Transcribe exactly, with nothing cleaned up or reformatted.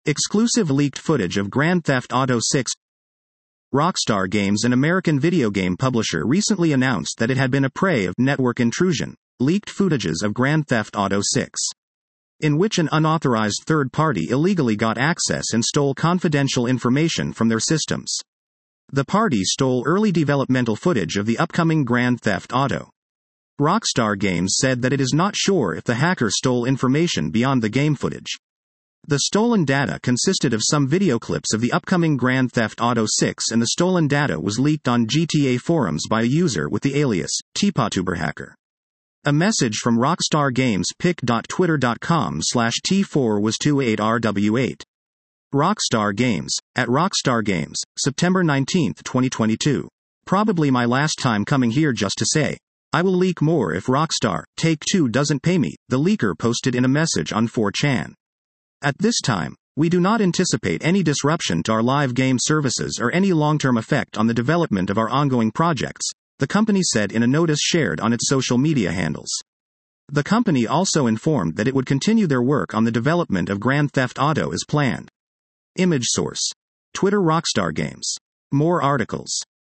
Exclusive leaked footage of Grand Theft Auto six. Rockstar Games, an American video game publisher, recently announced that it had been a prey of network intrusion, leaked footages of Grand Theft Auto six, in which an unauthorized third party illegally got access and stole confidential information from their systems. The party stole early developmental footage of the upcoming Grand Theft Auto. Rockstar Games said that it is not sure if the hacker stole information beyond the game footage. The stolen data consisted of some video clips of the upcoming Grand Theft Auto six, and the stolen data was leaked on G T A forums by a user with the alias TPOTuberHacker. A message from Rockstar Games pic dot twitter dot com slash T four was twenty-eight R W eight. Rockstar Games, at Rockstar Games, September nineteenth, twenty twenty-two. Probably my last time coming here just to say, I will leak more if Rockstar Take-Two doesn't pay me, the leaker posted in a message on four chan. At this time, we do not anticipate any disruption to our live game services or any long-term effect on the development of our ongoing projects, the company said in a notice shared on its social media handles. The company also informed that it would continue their work on the development of Grand Theft Auto as planned. Image source: Twitter. Rockstar Games. More articles.